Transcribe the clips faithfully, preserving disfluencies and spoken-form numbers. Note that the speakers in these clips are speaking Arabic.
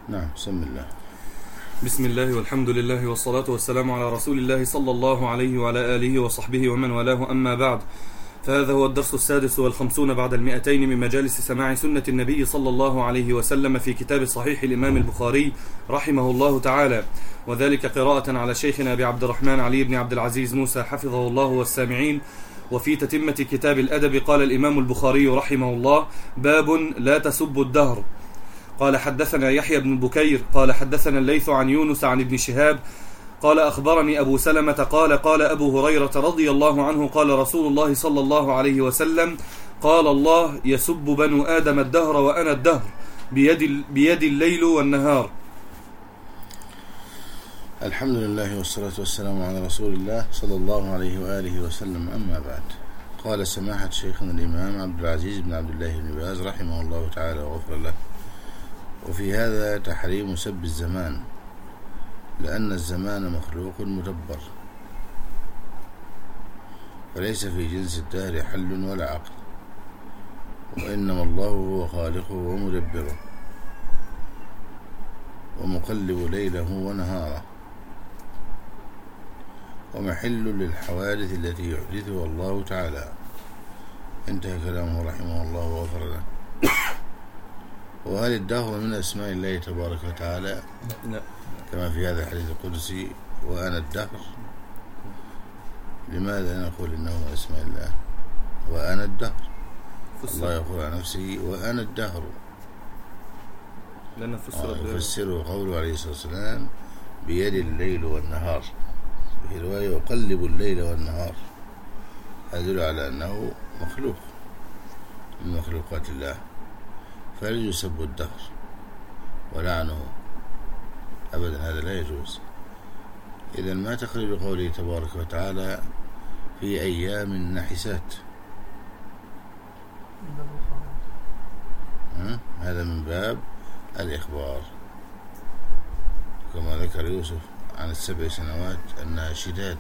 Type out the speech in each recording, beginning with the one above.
نعم. بسم الله. بسم الله والحمد لله والصلاة والسلام على رسول الله صلى الله عليه وعلى آله وصحبه ومن والاه، أما بعد، فهذا هو الدرس السادس والخمسون بعد المئتين من مجالس سماع سنة النبي صلى الله عليه وسلم في كتاب صحيح الإمام البخاري رحمه الله تعالى، وذلك قراءة على شيخنا أبي عبد الرحمن علي بن عبد العزيز موسى حفظه الله والسامعين. وفي تتمة كتاب الأدب قال الإمام البخاري رحمه الله: باب لا تسب الدهر. قال حدثنا يحيى بن بكير قال حدثنا الليث عن يونس عن ابن شهاب قال أخبرني أبو سلمة قال قال أبو هريرة رضي الله عنه قال رسول الله صلى الله عليه وسلم: قال الله: يسب بنو آدم الدهر وأنا الدهر، بيد, بيد الليل والنهار. الحمد لله والصلاة والسلام على رسول الله صلى الله عليه وآله وسلم، أما بعد. قال سماحة شيخنا الإمام عبد العزيز بن عبد الله بن باز رحمه الله تعالى وغفر له: وفي هذا تحريم سب الزمان، لأن الزمان مخلوق مدبر، فليس في جنس الدهر حل ولا عقل، وإنما الله هو خالقه ومدبره ومقلب ليله ونهاره، ومحل للحوادث التي يحدثها الله تعالى. انتهى كلامه رحمه الله وغفر له. وهل الدهر من أسماء الله تبارك وتعالى؟ لا، كما في هذا الحديث القدسي: وأنا الدهر. لماذا نقول إنه من أسماء الله؟ وأنا الدهر. الله يقول عن نفسه: وأنا الدهر، لأن يفسره قوله عليه الصلاة والسلام: بيد الليل والنهار. في رواية: يقلب الليل والنهار. هذا يدل على أنه مخلوق من مخلوقات الله، فلا يسب الدهر ولعنه أبدا، هذا لا يجوز. إذن ما تقريب قوله تبارك وتعالى: في أيام نحسات؟ هذا من باب الإخبار، كما ذكر يوسف عن السبع سنوات أنها شداد،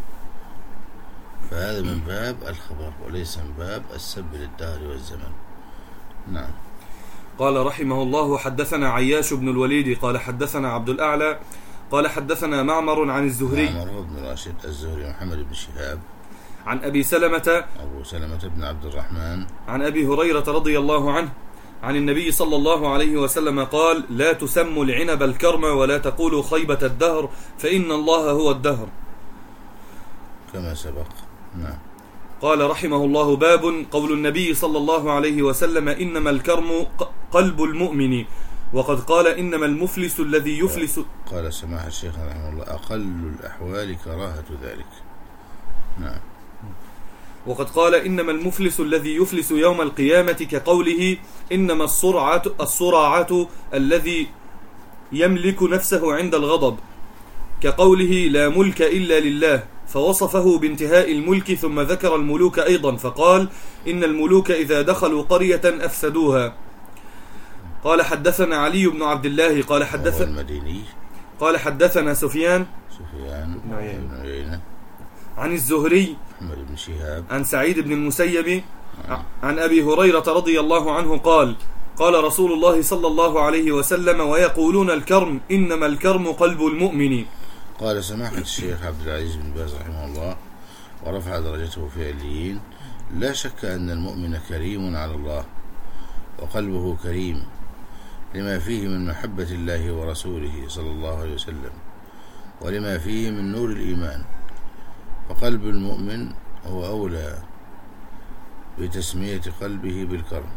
فهذا من باب الخبر وليس من باب السب للدهر والزمن. نعم. قال رحمه الله: حدثنا عياش بن الوليد قال حدثنا عبد الأعلى قال حدثنا معمر عن الزهري معمر بن راشد الزهري محمد بن شهاب عن أبي سلمة أبو سلمة بن عبد الرحمن عن أبي هريرة رضي الله عنه عن النبي صلى الله عليه وسلم قال: لا تسموا العنب الكرم ولا تقولوا خيبة الدهر، فإن الله هو الدهر، كما سبق. نعم. قال رحمه الله: باب قول النبي صلى الله عليه وسلم: إنما الكرم قلب المؤمن، وقد قال: إنما المفلس الذي يفلس. قال سماحة الشيخ رحمه الله: أقل الأحوال كراهة ذلك. نعم. وقد قال: إنما المفلس الذي يفلس يوم القيامة، كقوله: إنما الصرعة الصراعة الذي يملك نفسه عند الغضب، كقوله: لا ملك إلا لله، فوصفه بانتهاء الملك، ثم ذكر الملوك أيضا فقال: إن الملوك إذا دخلوا قرية أفسدوها. قال حدثنا علي بن عبد الله قال حدثنا المديني قال حدثنا سفيان سفيان بن عيينة عن الزهري محمد بن شهاب عن سعيد بن المسيب عن أبي هريرة رضي الله عنه قال: قال رسول الله صلى الله عليه وسلم: ويقولون الكرم، إنما الكرم قلب المؤمن. قال سماحة الشيخ عبد العزيز بن باز رحمه الله ورفع درجته في عليين: لا شك أن المؤمن كريم على الله، وقلبه كريم لما فيه من محبة الله ورسوله صلى الله عليه وسلم، ولما فيه من نور الإيمان، فقلب المؤمن هو أولى بتسمية قلبه بالكرم.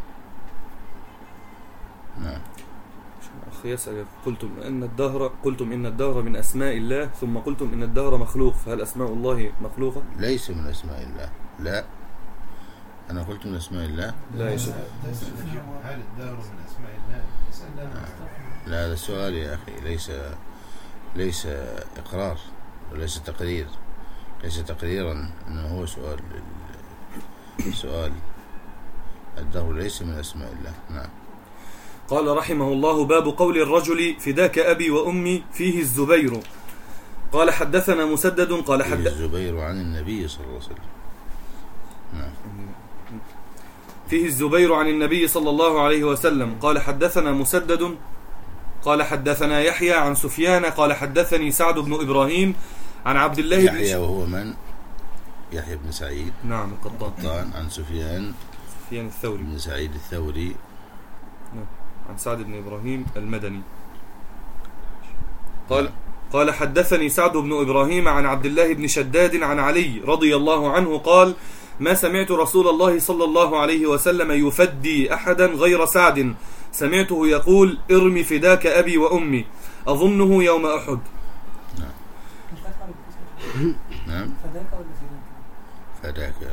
نعم. أخي يسأل: قلتم إن الدهر قلتم إن الدهر من أسماء الله، ثم قلتم إن الدهر مخلوق، فهل أسماء الله مخلوقة؟ ليس من أسماء الله. لا، أنا قلت من أسماء الله. لا يا شيخ. هل الدهر من أسماء الله؟ لا، هذا السؤال يا أخي، ليس ليس إقرار وليس تقرير، ليس تقريرا، إنه هو سؤال. سؤال الدهر ليس من أسماء الله. نعم. قال رحمه الله: باب قول الرجل: فداك أبي وأمي، فيه الزبير. قال حدثنا مسدد قال فيه الزبير عن النبي صلى الله عليه وسلم. نعم. فيه الزبير عن النبي صلى الله عليه وسلم. قال حدثنا مسدد قال حدثنا يحيى عن سفيان قال حدثني سعد بن إبراهيم عن عبد الله بن يحيى وهو من؟ يحيى بن سعيد نعم القطان. قطان عن سفيان سفيان الثوري بن سعيد الثوري نعم. عن سعد بن إبراهيم المدني قال نعم. قال حدثني سعد بن إبراهيم عن عبد الله بن شداد عن علي رضي الله عنه قال ما سمعت رسول الله صلى الله عليه وسلم يفدي أحدا غير سعد، سمعته يقول ارمي فداك أبي وأمي، أظنه يوم أحد. نعم نعم فداك ولا فداك؟ فداك.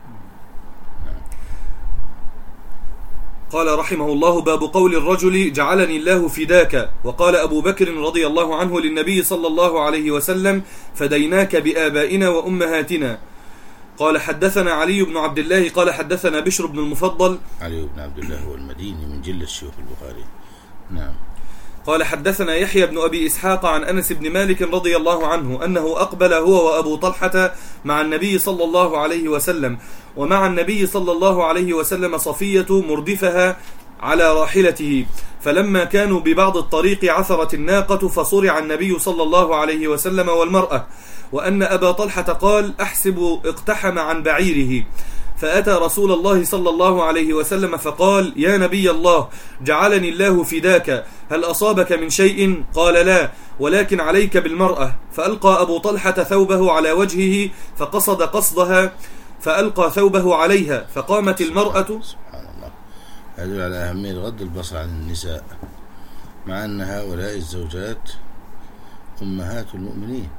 قال رحمه الله باب قول الرجل جعلني الله فداك. وقال أبو بكر رضي الله عنه للنبي صلى الله عليه وسلم فديناك بآبائنا وأمهاتنا. قال حدثنا علي بن عبد الله قال حدثنا بشر بن المفضل. علي بن عبد الله هو المديني من جل الشيوخ البخاري. نعم. قال حدثنا يحيى بن أبي إسحاق عن أنس بن مالك رضي الله عنه أنه أقبل هو وأبو طلحة مع النبي صلى الله عليه وسلم، ومع النبي صلى الله عليه وسلم صفية مردفها على راحلته، فلما كانوا ببعض الطريق عثرت الناقة فصرع النبي صلى الله عليه وسلم والمرأة، وأن أبا طلحة قال أحسب اقتحم عن بعيره، فأتى رسول الله صلى الله عليه وسلم فقال يا نبي الله جعلني الله فداك، هل أصابك من شيء؟ قال لا، ولكن عليك بالمرأة. فألقى أبو طلحة ثوبه على وجهه فقصد قصدها فألقى ثوبه عليها فقامت المرأة. سبحان الله. يدل على أهمية غض البصر عن النساء، مع أن هؤلاء الزوجات أمهات المؤمنين،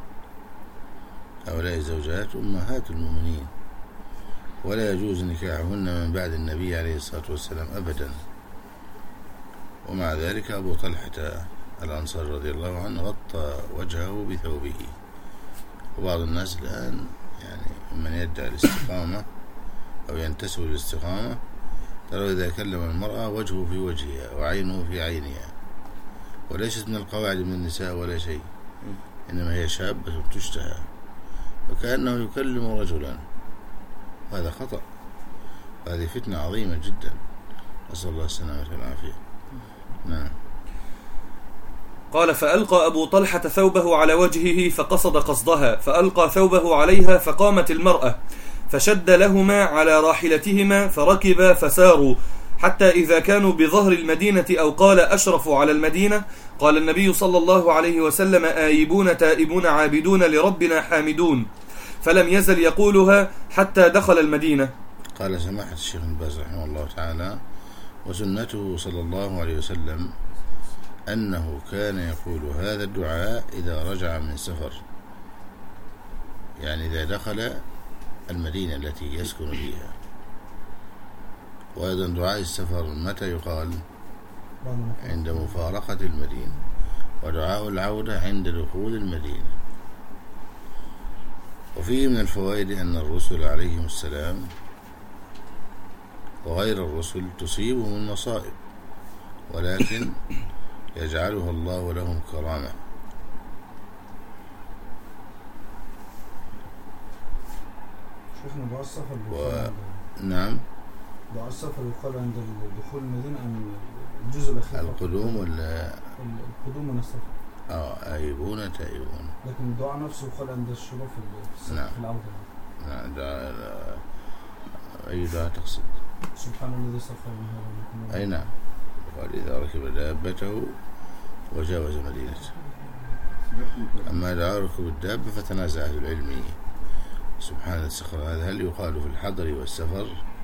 هؤلاء الزوجات أمهات المؤمنين، ولا يجوز نكاحهن من بعد النبي عليه الصلاة والسلام أبدا. ومع ذلك أبو طلحة الأنصاري رضي الله عنه غطى وجهه بثوبه. وبعض الناس الآن يعني من يدعي الاستقامة أو ينتسب للاستقامة ترى إذا كلم المرأة وجهه في وجهها وعينه في عينها، وليست من القواعد من النساء ولا شيء، إنما هي شابة تشتهى وكأنه يكلم رجلا. هذا خطأ، هذه فتنة عظيمة جدا، نسأل الله السلامة والعافية. نعم. قال فألقى أبو طلحة ثوبه على وجهه فقصد قصدها فألقى ثوبه عليها فقامت المرأة فشد لهما على راحلتهما فركبا فساروا حتى إذا كانوا بظهر المدينة أو قال أشرفوا على المدينة، قال النبي صلى الله عليه وسلم آيبون تائبون عابدون لربنا حامدون، فلم يزل يقولها حتى دخل المدينة. قال سماحة الشيخ ابن باز رحمه الله تعالى وسنته صلى الله عليه وسلم أنه كان يقول هذا الدعاء إذا رجع من سفر، يعني إذا دخل المدينة التي يسكن فيها. وأيضا دعاء السفر متى يقال؟ عند مفارقة المدينة. ودعاء العودة عند دخول المدينة. وفيه من الفوائد أن الرسل عليهم السلام وغير الرسل تصيبهم المصائب، ولكن يجعلها الله لهم كرامة. شوفنا دعاء السفر و... نعم دعاء السفر يقال عند دخول المدينة أم الجزء الأخير؟ القدوم ولا القدوم من السفر؟ اه آيبون تائبون. لكن الدعاء نفسه يقال عند الشروع في نعم. في العودة. نعم. دعاء أي دعاء تقصد؟ سبحان الذي سخر من هذا. أي نعم. قال إذا ركب دابته وجاوز مدينته. أما دعاء ركوب الدابة فتنازع أهل العلم سبحان السخر هذا هل يقال في الحضر والسفر؟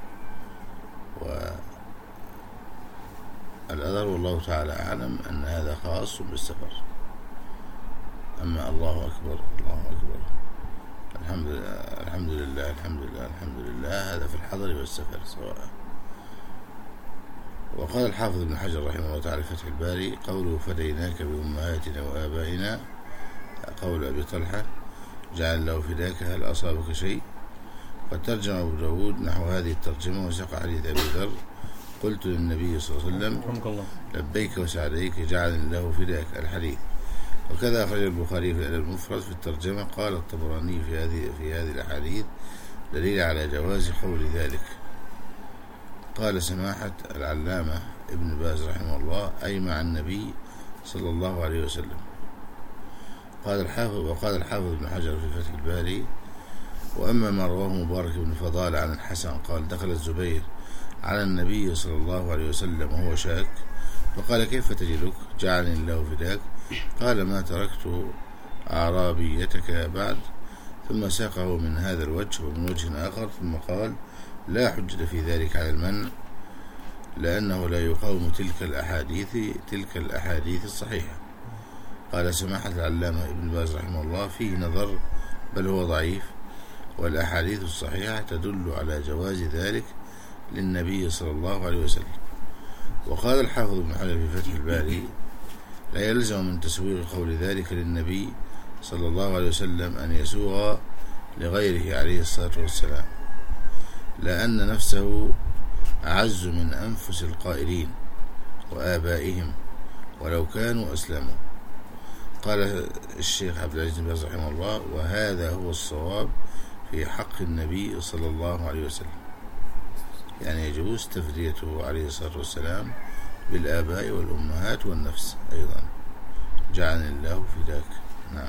والأذر والله تعالى أعلم أن هذا خاص بالسفر. أما الله أكبر الله أكبر الحمد لله الحمد لله الحمد لله الحمد لله هذا في الحضر والسفر سواء. وقال الحافظ ابن حجر رحمه الله تعالى فتح الباري قوله فديناك بأمهاتنا وآبائنا، قول أبي طلحة جعل له فداك هل أصابك شيء. قد ترجم أبو داود نحو هذه الترجمة وسق حديث أبي ذر قلت للنبي صلى الله عليه وسلم لبيك وسعديك جعل الله فداك الحديث. وكذا أخرج البخاري في الأدب المفرد في الترجمة. قال الطبراني في هذه في هذه الأحاديث دليل على جواز قول ذلك. قال سماحة العلامة ابن باز رحمه الله أي مع النبي صلى الله عليه وسلم. قال الحافظ وقال الحافظ ابن حجر في فتح الباري: وأما ما رواه مبارك بن فضال عن الحسن قال: دخل الزبير على النبي صلى الله عليه وسلم وهو شاك، فقال: كيف تجدك؟ جعلني الله فداك. قال: ما تركت أعرابيتك بعد. ثم ساقه من هذا الوجه ومن وجه آخر، ثم قال: لا حجة في ذلك على المنع، لأنه لا يقاوم تلك الأحاديث تلك الأحاديث الصحيحة. قال سماحة العلامة ابن باز رحمه الله: فيه نظر، بل هو ضعيف، والأحاديث الصحيحة تدل على جواز ذلك للنبي صلى الله عليه وسلم. وقال الحافظ ابن حجر في فتح الباري: لا يلزم من تسويغ قول ذلك للنبي صلى الله عليه وسلم أن يسوغ لغيره عليه الصلاة والسلام، لأن نفسه أعز من أنفس القائلين وآبائهم ولو كانوا أسلموا. قال الشيخ عبد العزيز بن باز رحمه الله: وهذا هو الصواب في حق النبي صلى الله عليه وسلم، يعني يجوز تفديته عليه الصلاة والسلام بالآباء والأمهات والنفس أيضا. جعلني الله فداك. نعم.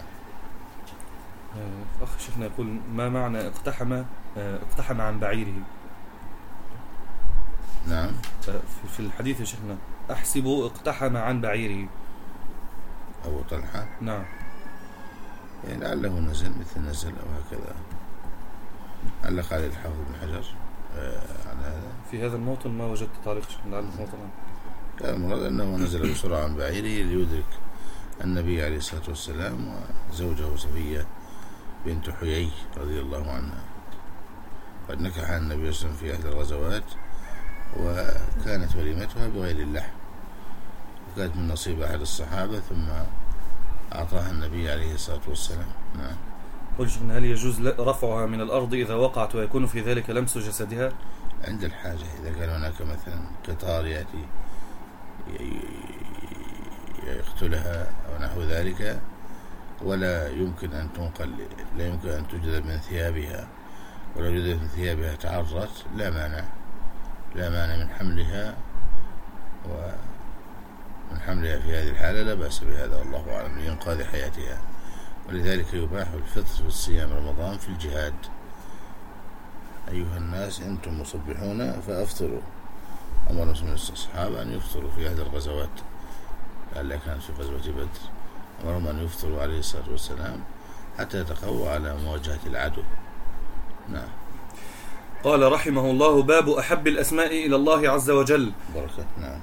أخ شيخنا يقول: ما معنى اقتحم اقتحم عن بعيره؟ نعم. في الحديث يا شيخنا: أحسب اقتحم عن بعيره. أبو طلحة. نعم. يعني لعله نزل مثل نزل أو هكذا. علق عليه الحافظ بن حجر على هذا. في هذا الموطن ما وجدت تعليق شيخنا على الموطن. كان المراد أنه نزل بسرعة عن بعيره ليدرك النبي عليه الصلاة والسلام وزوجه صفية بنت حيي رضي الله عنها. قد نكح النبي صلى الله عليه وسلم في أحد الغزوات، وكانت وليمتها بغير اللحم، وكانت من نصيب أحد الصحابة، ثم أعطاها النبي عليه الصلاة والسلام. نعم. قل شيخنا: هل يجوز رفعها من الأرض إذا وقعت ويكون في ذلك لمس جسدها؟ عند الحاجة، إذا كان هناك مثلا قطار يأتي يقتلها أو نحو ذلك، ولا يمكن أن تنقل، لا يمكن أن تجذب من ثيابها، ولو جذب من ثيابها تعرت، لا مانع لا مانع من حملها، ومن حملها في هذه الحالة لا بأس بهذا، والله أعلم، لإنقاذ حياتها. ولذلك يباح الفطر في الصيام رمضان في الجهاد: أيها الناس أنتم مصبحون فأفطروا. أمر رسول الله الصحابة أن يفطروا في هذه الغزوات، لعلها كانت في غزوة بدر، أمرهم أن يفطروا عليه الصلاة والسلام حتى يتقوى على مواجهة العدو. نعم. قال رحمه الله: باب أحب الأسماء إلى الله عز وجل. بركة. نعم.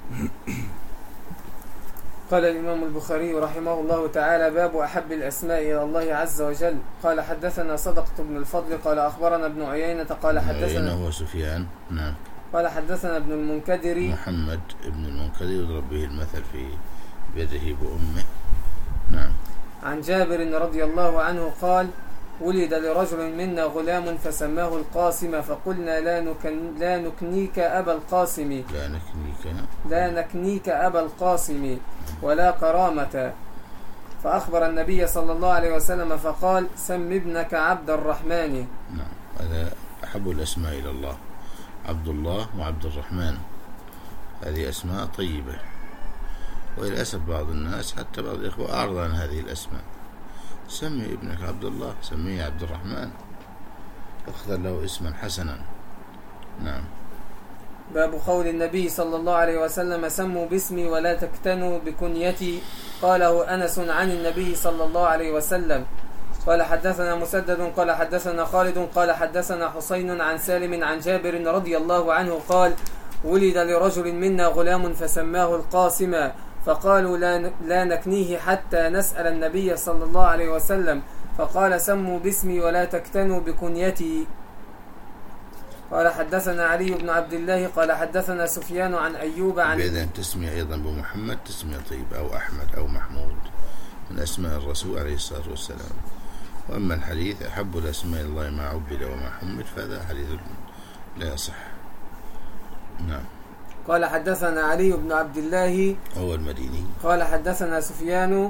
قال الإمام البخاري رحمه الله تعالى: باب أحب الأسماء إلى الله عز وجل. قال حدثنا صدقة بن الفضل قال أخبرنا ابن عيينة قال حدثنا هو سفيان. نعم. قال حدثنا ابن المنكدر محمد ابن المنكدر يضرب به المثل في بيده بأمه. نعم. عن جابر رضي الله عنه قال: ولد لرجل منا غلام فسماه القاسم، فقلنا لا, نكن لا نكنيك أبا القاسم لا نكنيك لا نكنيك أبا القاسم ولا كرامة. فأخبر النبي صلى الله عليه وسلم فقال: سم ابنك عبد الرحمن. نعم. هذا أحب الأسماء إلى الله، عبد الله وعبد الرحمن، هذه أسماء طيبة. وللأسف بعض الناس حتى بعض الإخوة أعرض عن هذه الأسماء: سمي ابنك عبد الله، سميه عبد الرحمن، اختر له اسما حسنا. نعم. باب قول النبي صلى الله عليه وسلم: سموا باسمي ولا تكتنوا بكنيتي. قاله أنس عن النبي صلى الله عليه وسلم. قال حدثنا مسدد قال حدثنا خالد قال حدثنا حسين عن سالم عن جابر رضي الله عنه قال: ولد لرجل منا غلام فسماه القاسم، فقالوا لا لا نكنيه حتى نسأل النبي صلى الله عليه وسلم، فقال: سموا باسمي ولا تكتنوا بكنيتي. قال حدثنا علي بن عبد الله قال حدثنا سفيان عن أيوب عن بإذن تسمية أيضا بمحمد تسمية طيب، أو أحمد أو محمود، من أسماء الرسول عليه الصلاة والسلام. وأما الحديث أحب الأسماء الله ما عبد وما حمد، فهذا حديث لا يصح. نعم. قال حدثنا علي بن عبد الله هو المديني قال حدثنا سفيان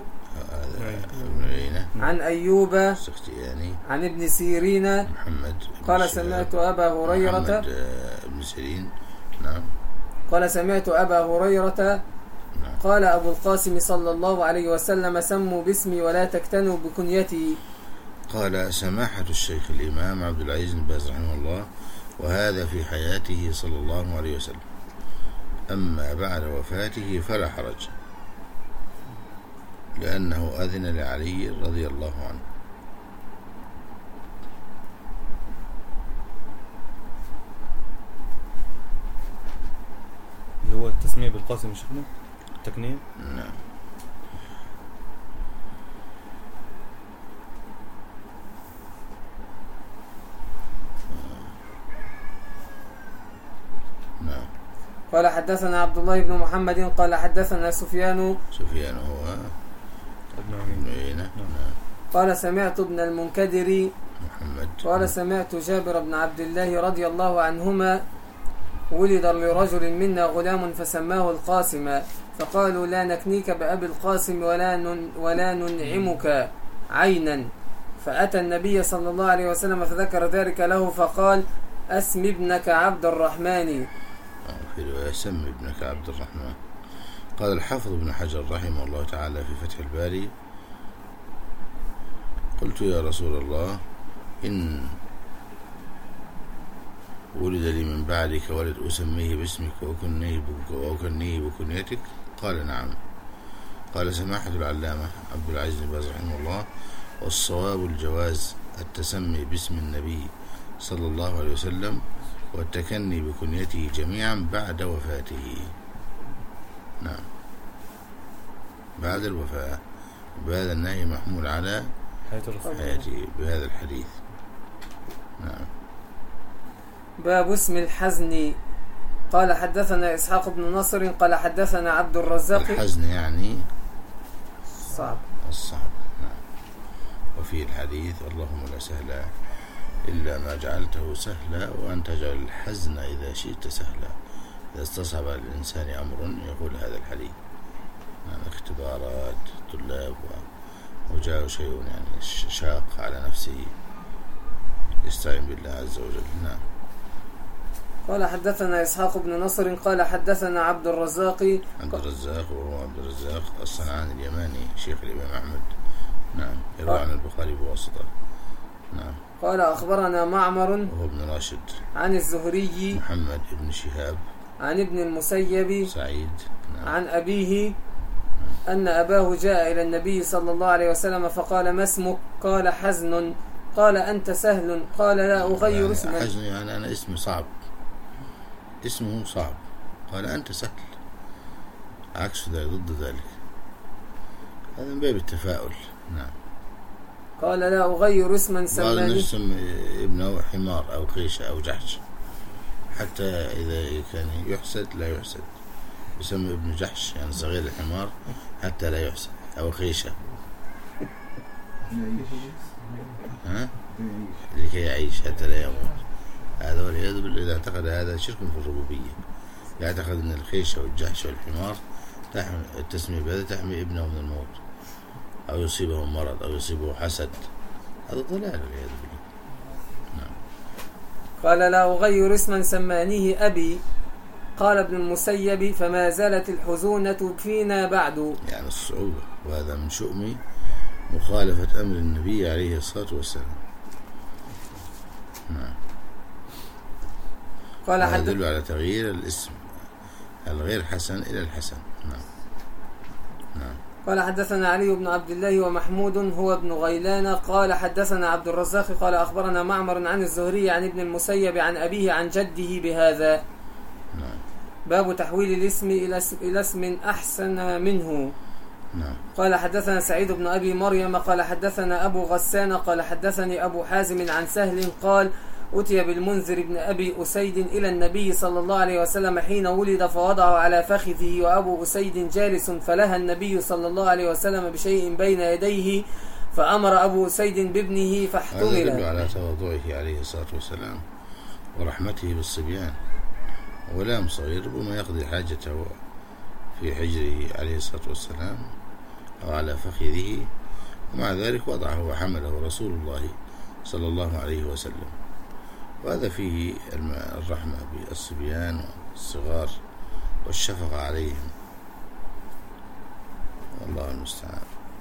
عن أيوب عن ابن سيرين محمد قال سمعت أبا هريرة ابن سيرين. نعم. قال سمعت أبا هريرة نعم. قال أبو القاسم صلى الله عليه وسلم سموا باسمي ولا تكتنوا بكنيتي. قال سماحة الشيخ الإمام عبد العزيز بن باز رحمه الله: وهذا في حياته صلى الله عليه وسلم، أما بعد وفاته فلا حرج، لأنه أذن لعلي رضي الله عنه. اللي هو التسمية بالقاسم يا شيخنا، التكنية. نعم. نعم. قال حدثنا عبد الله بن محمد قال حدثنا سفيان سفيان هو ابن ابن عمين. عيينة. نعم. نعم. قال سمعت ابن المنكدر محمد. قال سمعت جابر بن عبد الله رضي الله عنهما: ولد لرجل منا غلام فسماه القاسم، فقالوا لا نكنيك بأبي القاسم ولا نن ولا ننعمك عينا، فأتى النبي صلى الله عليه وسلم فذكر ذلك له فقال: أسم ابنك عبد الرحمن. في رواية سم ابنك عبد الرحمن. قال الحافظ ابن حجر رحمه الله تعالى في فتح الباري: قلت يا رسول الله، إن ولد لي من بعدك ولد أسميه باسمك وأكنيه بكنيتك؟ قال نعم. قال سماحة العلامة عبد العزيز بن باز رحمه الله: والصواب الجواز التسمي باسم النبي صلى الله عليه وسلم والتكني بكنيته جميعا بعد وفاته. نعم، بعد الوفاة. بهذا النهي محمول على حياة الرسول حياته بهذا الحديث. نعم. باب اسم الحزن. قال حدثنا إسحاق بن نصر قال حدثنا عبد الرزاق. الحزن يعني صعب الصعب. نعم. وفي الحديث: اللهم لا سهل إلا ما جعلته سهلا وأنت جعل الحزن إذا شئت سهلا. إذا استصعب على الإنسان أمر يقول هذا الحديث. يعني اختبارات طلاب وجاء شيء يعني شاق على نفسه يستعين بالله عز وجل. نعم. قال حدثنا إسحاق بن نصر قال حدثنا عبد الرزاق. عبد الرزاق وهو عبد الرزاق الصنعاني اليماني شيخ الإمام أحمد. نعم. يروى عن البخاري بواسطة. نعم. قال أخبرنا معمر وهو ابن راشد عن الزهري محمد ابن شهاب عن ابن المسيب سعيد. نعم. عن أبيه أن أباه جاء إلى النبي صلى الله عليه وسلم فقال: ما اسمك؟ قال: حزن. قال: أنت سهل. قال: لا أغير يعني اسما. حزن يعني أنا اسمي صعب، اسمه صعب. قال: أنت سهل، عكس ذلك، ضد ذلك. هذا من باب التفاؤل. نعم. قال: لا أغير اسما قال سماني. نسم ابنه حمار أو قيشة أو جحش، حتى إذا كان يحسد لا يحسد، يسمى ابن جحش يعني صغير الحمار حتى لا يحسد، أو قيشة ها لكي يعيش حتى لا يموت. هذا والعياذ بالله إذا اعتقد هذا شرك في الربوبية، يعتقد أن الخيشة والجحش والحمار تحمل التسمية بهذا تحمي ابنه من الموت أو يصيبه مرض أو يصيبه حسد. هذا ضلال والعياذ بالله. نعم. قال: لا أغير اسما سمانيه أبي. قال ابن المسيب: فما زالت الحزونة فينا بعد. يعني الصعوبة، وهذا من شؤم مخالفة أمر النبي عليه الصلاة والسلام. نعم. قال: هذا حدث يدل على تغيير الاسم الغير حسن إلى الحسن. نعم. نعم. قال حدثنا علي بن عبد الله ومحمود هو ابن غيلان قال حدثنا عبد الرزاق قال أخبرنا معمر عن الزهري عن ابن المسيب عن أبيه عن جده بهذا. نعم. باب تحويل الاسم إلى اسم أحسن منه. نعم. قال حدثنا سعيد بن أبي مريم قال حدثنا أبو غسان قال حدثني أبو حازم عن سهل قال: أتي بالمنذر بن أبي أسيد إلى النبي صلى الله عليه وسلم حين ولد فوضعه على فخذه وأبو أسيد جالس، فلها النبي صلى الله عليه وسلم بشيء بين يديه فأمر أبو أسيد بابنه فاحتمل. هذا يدل على تواضعه عليه الصلاة والسلام ورحمته بالصبيان. غلام صغير ربما يقضي حاجته في حجره عليه الصلاة والسلام أو على فخذه، ومع ذلك وضعه وحمله رسول الله صلى الله عليه وسلم. وهذا فيه الرحمة بالصبيان والصغار والشفقة عليهم. المستعان.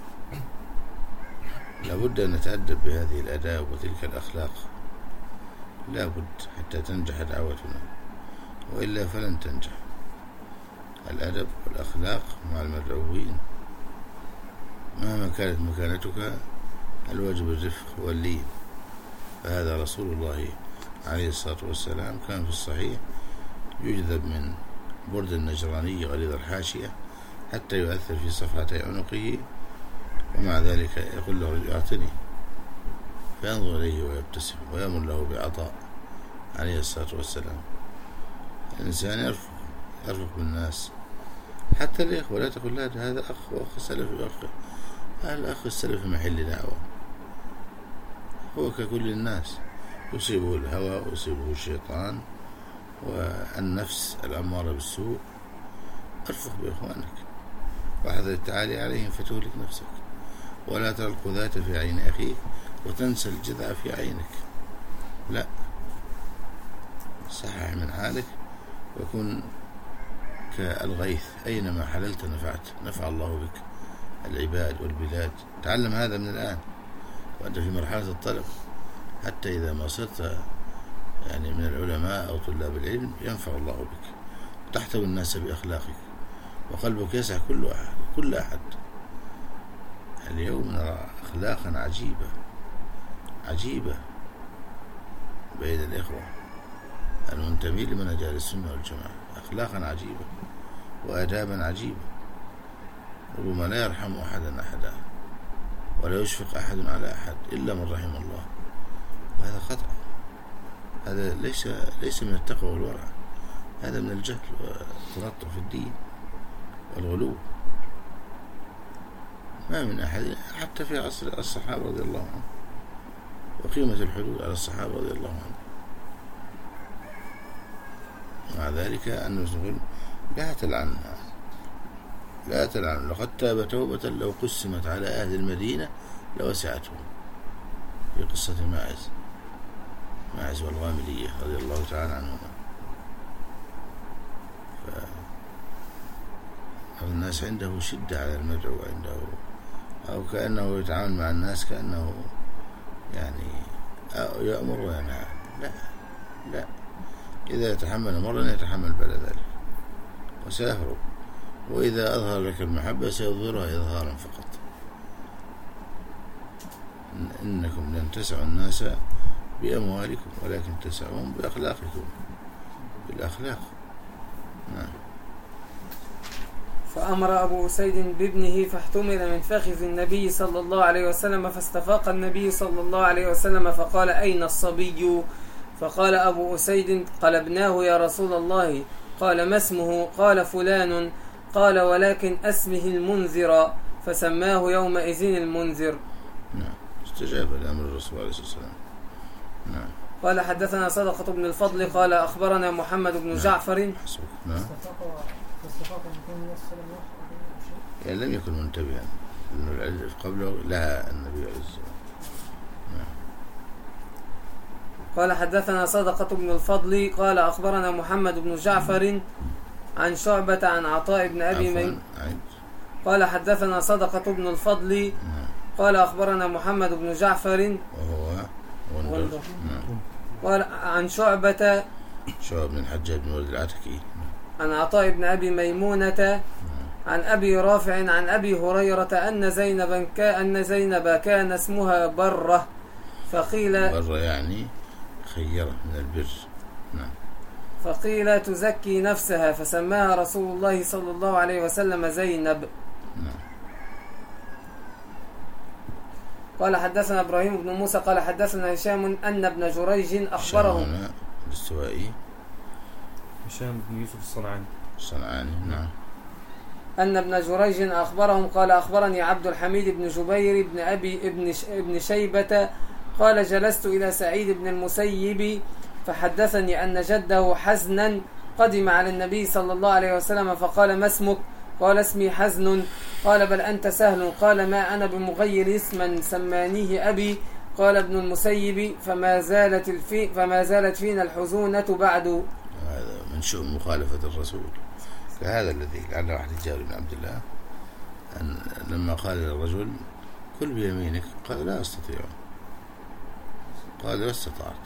لابد أن نتأدب بهذه الآداب وتلك الأخلاق، لابد حتى تنجح دعوتنا، وإلا فلن تنجح. الأدب والأخلاق مع المدعوين مهما كانت مكانتك، الواجب الرفق واللين. فهذا رسول الله عليه الصلاة والسلام كان في الصحيح يجذب من برد النجراني غليظ الحاشية حتى يؤثر في صفحتي عنقه، ومع ذلك يقول له أعطني، فينظر إليه ويبتسم ويمن له بعطاء عليه الصلاة والسلام. الإنسان يرفق يرفق بالناس، حتى الإخوة، لا تقول لا هذا أخ وأخ سلفي وأخ، الأخ السلفي محل دعوة، هو ككل الناس، يصيبه الهوى ويصيبه الشيطان والنفس الأمارة بالسوء. ارفق بإخوانك واحذر التعالي عليهم فتهلك نفسك، ولا ترى القذاة في عين أخيك وتنسى الجذع في عينك. لا، صحح من حالك وكن كالغيث، أينما حللت نفعت، نفع الله بك العباد والبلاد. تعلم هذا من الآن وأنت في مرحلة الطلب، حتى إذا ما صرت يعني من العلماء أو طلاب العلم ينفع الله بك، تحتوي الناس بأخلاقك، وقلبك يسع كل أحد كل أحد. اليوم نرى أخلاقا عجيبة عجيبة بين الإخوة المنتمين لمنهج أهل السنة والجماعة، أخلاقا عجيبة وآدابا عجيبة، ربما لا يرحم أحدا أحدا ولا يشفق أحد على أحد إلا من رحم الله. وهذا خطأ، هذا ليس ليس من التقوى والورع، هذا من الجهل والتنطع في الدين والغلو. ما من أحد حتى في عصر الصحابة رضي الله عنهم، وقيمة الحدود على الصحابة رضي الله عنهم. مع ذلك أن نقول لا تلعنها، لا تلعن، لقد تاب توبة لو قسمت على أهل المدينة لوسعتهم، في قصة ماعز ماعز والغامدية رضي الله تعالى عنهما. فالناس عنده شدة على المدعو، عنده أو كأنه يتعامل مع الناس كأنه يعني يأمر وينهى. لا لا، إذا يتحمل مرة يتحمل بعد ذلك وسيهرب، وإذا أظهر لك المحبة سيظهرها إظهارا فقط. إنكم لن تسعوا الناس بأموالكم ولكن تسعون بأخلاقكم، بالأخلاق. نعم. فأمر أبو أسيد بابنه فاحتمل من فخذ النبي صلى الله عليه وسلم، فاستفاق النبي صلى الله عليه وسلم فقال: أين الصبي؟ فقال أبو أسيد: قلبناه يا رسول الله. قال: ما اسمه؟ قال: فلان. قال: ولكن اسمه المنذر، فسماه يومئذ المنذر. نعم، استجاب لأمر الرسول عليه الصلاة والسلام. نعم. قال: حدثنا صدقة بن الفضل قال أخبرنا محمد بن نعم. جعفر. نعم. يعني لم يكن منتبها لأنه العلف قبله لها النبي عليه الصلاة والسلام. نعم. قال: حدثنا صدقة بن الفضل قال أخبرنا محمد بن جعفر عن شعبة عن عطاء بن أبي ميمون. قال: حدثنا صدقة بن الفضل قال أخبرنا محمد بن جعفر وهو وندر. قال عن شعبة شعب بن الحجاج بن ولد العتكي عن عطاء بن أبي ميمونة عن أبي رافع عن أبي هريرة أن زينب أن زينب كان اسمها برة، فقيل برة يعني خيرة من البر. نعم. فقيل تزكي نفسها، فسماها رسول الله صلى الله عليه وسلم زينب. نعم. قال: حدثنا إبراهيم بن موسى قال حدثنا هشام أن ابن جريج أخبرهم. الاستوائي هشام بن يوسف الصنعاني الصنعاني. نعم. أن ابن جريج أخبرهم قال: أخبرني عبد الحميد بن جبير بن أبي ابن ابن شيبة قال: جلست إلى سعيد بن المسيب فحدثني أن جده حزنا قدم على النبي صلى الله عليه وسلم فقال: ما اسمك؟ قال: اسمي حزن. قال: بل أنت سهل. قال: ما أنا بمغير اسما سمانيه أبي. قال ابن المسيب: فما زالت الفي فما زالت فينا الحزونة بعد. هذا من شؤم مخالفة الرسول، فهذا الذي لعل واحد جابر بن عبد الله أن لما قال للرجل كل بيمينك قال لا أستطيع، قال لا استطعت،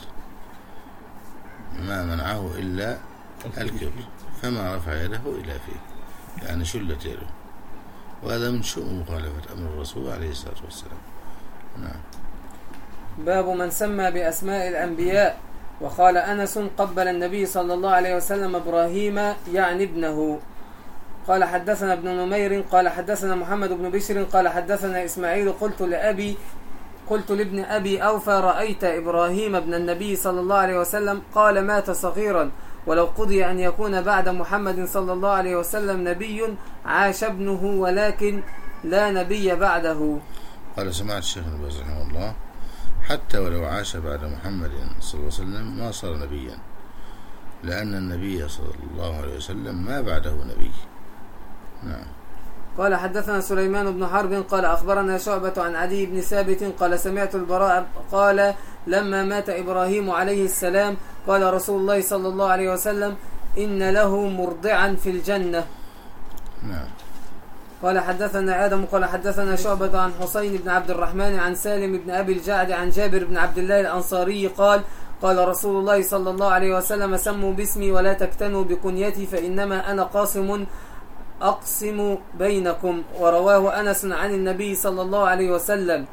ما منعه إلا الكبر، فما رفع يده إلى فيه، يعني شلت يده، وهذا من شؤم مخالفة أمر الرسول عليه الصلاة والسلام. نعم. باب من سمى بأسماء الأنبياء. وقال أنس قبل النبي صلى الله عليه وسلم إبراهيم يعني ابنه. قال حدثنا ابن نمير قال حدثنا محمد بن بشر قال حدثنا إسماعيل قلت لأبي قلت لابن أبي أوفى رأيت إبراهيم ابن النبي صلى الله عليه وسلم؟ قال مات صغيرا، ولو قضي أن يكون بعد محمد صلى الله عليه وسلم نبي عاش ابنه ولكن لا نبي بعده. قال سمعت الشيخ ابن باز رحمه الله حتى ولو عاش بعد محمد صلى الله عليه وسلم ما صار نبيا، لأن النبي صلى الله عليه وسلم ما بعده نبي. نعم. قال حدثنا سليمان بن حرب قال أخبرنا شعبة عن عدي بن ثابت قال سمعت البراء قال لما مات إبراهيم عليه السلام قال رسول الله صلى الله عليه وسلم إن له مرضعا في الجنة. نعم. قال حدثنا آدم قال حدثنا شعبة عن حسين بن عبد الرحمن عن سالم بن أبي الجعد عن جابر بن عبد الله الأنصاري قال قال رسول الله صلى الله عليه وسلم سموا باسمي ولا تكتنوا بكنيتي فإنما أنا قاسم أقسم بينكم. ورواه أنس عن النبي صلى الله عليه وسلم.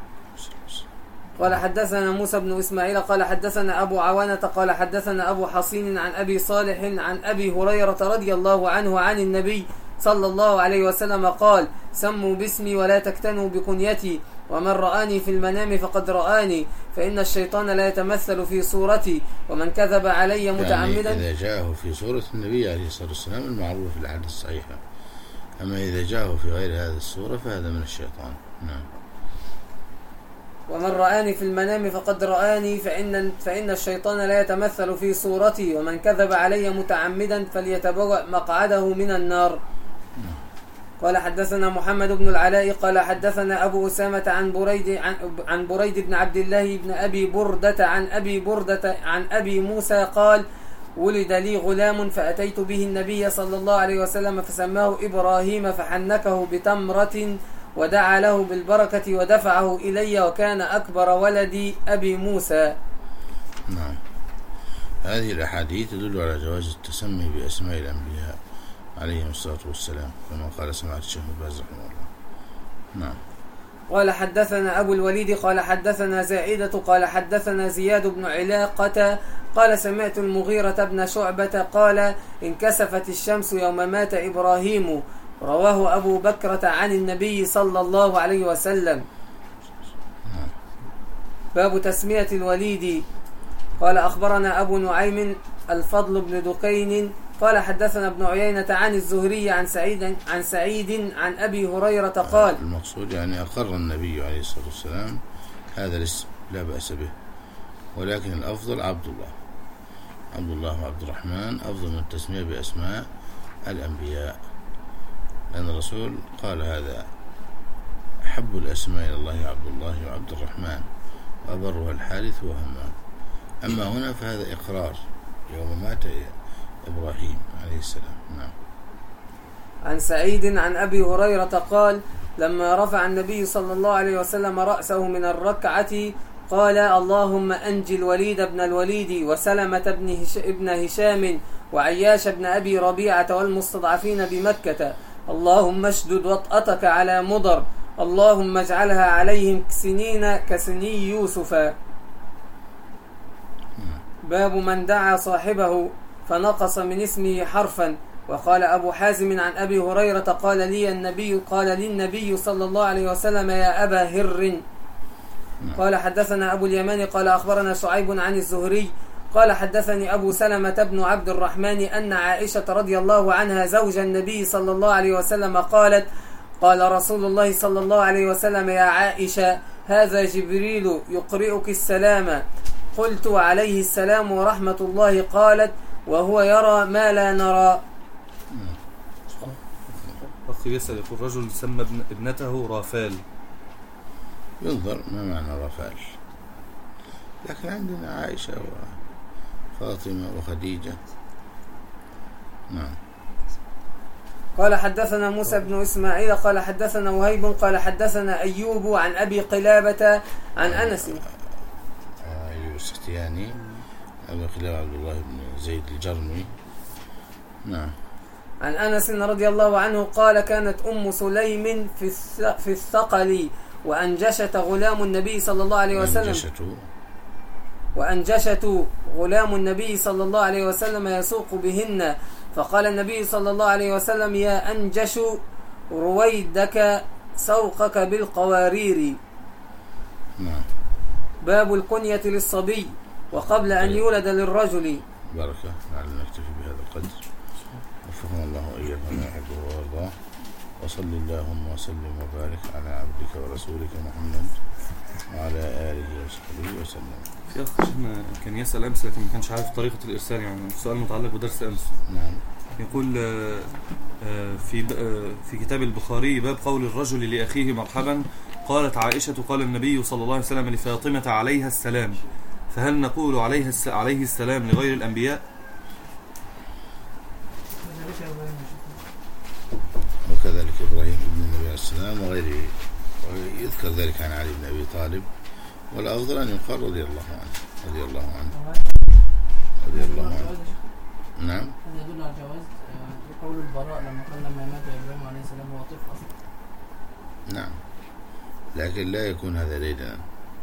قال حدثنا موسى بن إسماعيل قال حدثنا أبو عوانة قال حدثنا أبو حصين عن أبي صالح عن أبي هريرة رضي الله عنه عن النبي صلى الله عليه وسلم قال سموا باسمي ولا تكتنوا بكنيتي، ومن رآني في المنام فقد رآني، فإن الشيطان لا يتمثل في صورتي، ومن كذب علي متعمدا يعني إذا جاءه في صورة النبي عليه الصلاة والسلام المعروف في الأحاديث الصحيحة، أما إذا جاءه في غير هذه الصورة فهذا من الشيطان. نعم. ومن رآني في المنام فقد رآني، فإن, فإن الشيطان لا يتمثل في صورتي، ومن كذب علي متعمدا فليتبوأ مقعده من النار. قال حدثنا محمد بن العلاء قال حدثنا أبو أسامة عن بريد عن, عن بريد بن عبد الله بن أبي بردة عن أبي بردة عن أبي موسى قال ولد لي غلام فأتيت به النبي صلى الله عليه وسلم فسماه إبراهيم فحنكه بتمرة ودعا له بالبركة ودفعه إلي، وكان أكبر ولدي أبي موسى. نعم. هذه الأحاديث تدل على جواز التسمي بأسماء الأنبياء عليهم الصلاة والسلام كما قال سماحة الشيخ ابن باز رحمه الله. نعم. قال حدثنا أبو الوليد قال حدثنا زائدة قال حدثنا زياد بن علاقة قال سمعت المغيرة بن شعبة قال انكسفت الشمس يوم مات إبراهيم. رواه أبو بكرة عن النبي صلى الله عليه وسلم. باب تسمية الوليد. قال أخبرنا أبو نعيم الفضل بن دقين قال حدثنا ابن عيينة عن الزهري عن سعيد عن سعيد عن أبي هريرة قال المقصود يعني أقر النبي عليه الصلاة والسلام هذا الاسم لا بأس به، ولكن الأفضل عبد الله عبد الله وعبد الرحمن أفضل من التسمية بأسماء الأنبياء، لأن الرسول قال هذا أحب الأسماء إلى الله عبد الله وعبد الرحمن وأبرها الحارث وهمام. أما هنا فهذا إقرار يوم مات إبراهيم عليه السلام. نعم. عن سعيد عن أبي هريرة قال لما رفع النبي صلى الله عليه وسلم رأسه من الركعة قال اللهم أنجي الوليد بن الوليد وسلمة بن, هش... ابن هشام وعياش بن أبي ربيعة والمستضعفين بمكة، اللهم اشدد وطأتك على مضر، اللهم اجعلها عليهم سنين كسني يوسف. باب من دعا صاحبه فنقص من اسمه حرفا. وقال أبو حازم عن أبي هريرة قال لي النبي قال للنبي صلى الله عليه وسلم يا أبا هر. قال حدثنا أبو اليمان قال أخبرنا شعيب عن الزهري قال حدثني أبو سلمة بن عبد الرحمن أن عائشة رضي الله عنها زوج النبي صلى الله عليه وسلم قالت قال رسول الله صلى الله عليه وسلم يا عائشة هذا جبريل يقرئك السلام. قلت عليه السلام ورحمة الله. قالت وهو يرى ما لا نرى. أخي يسأل يقول رجل سمى ابنته رافال، ينظر ما معنى رافال، لكن عندنا عائشة وفاطمة وخديجة. نعم. قال حدثنا موسى بن إسماعيل قال حدثنا وهيب قال حدثنا أيوب عن أبي قلابة عن أنس. أيوب السختياني أبي قلابة عبد الله بن زيد الجرمي. نعم. عن أنس رضي الله عنه قال كانت أم سليم في في الثقل وأنجشة غلام النبي صلى الله عليه وسلم وأنجشة غلام النبي صلى الله عليه وسلم يسوق بهن، فقال النبي صلى الله عليه وسلم يا أنجش رويدك سوقك بالقوارير. نعم. باب الكنية للصبي وقبل أن يولد للرجل. بركة. لعلنا نكتفي بهذا القدر. وفقنا الله وإياكم ما يحبه ويرضاه. وصل اللهم وسلم وبارك على عبدك ورسولك محمد وعلى آله وصحبه وسلم. في أخ شيخنا كان يسأل أمس لكن ما كانش عارف طريقة الإرسال، يعني السؤال متعلق بدرس أمس. نعم. يقول في في كتاب البخاري باب قول الرجل لأخيه مرحبا، قالت عائشة قال النبي صلى الله عليه وسلم لفاطمة عليها السلام، فهل نقول عليه عليه السلام لغير الأنبياء؟ وكذلك إبراهيم ابن النبي عليه السلام وغيره، ويذكر ذلك عن علي بن أبي طالب، والأفضل أن يقال رضي الله عنه رضي الله عنه رضي الله عنه. نعم. هذا يدل على الجواز قول البراء لما قال لما مات إبراهيم عليه السلام هو طفل أصلا. نعم، لكن لا يكون هذا ديدنا.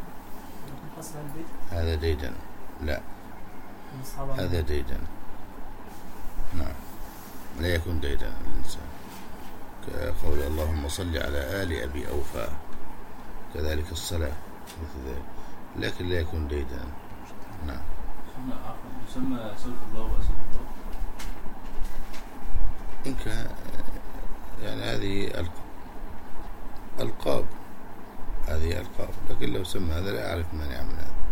هذا ديدن لا، هذا ديدن. نعم، لا يكون ديدن الإنسان، كقول اللهم صل على آل أبي أوفى، كذلك الصلاة مثل ذلك، لكن لا يكون ديدن. نعم. يسمى سلف الله وأسلف الله إن كان يعني هذه ألقاب، هذه ألقاب، لكن لو سمى هذا لا أعرف من يعمل هذا.